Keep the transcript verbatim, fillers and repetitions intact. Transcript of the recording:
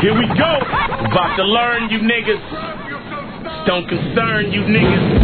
Here we go. About to learn, you niggas. Don't concern you niggas.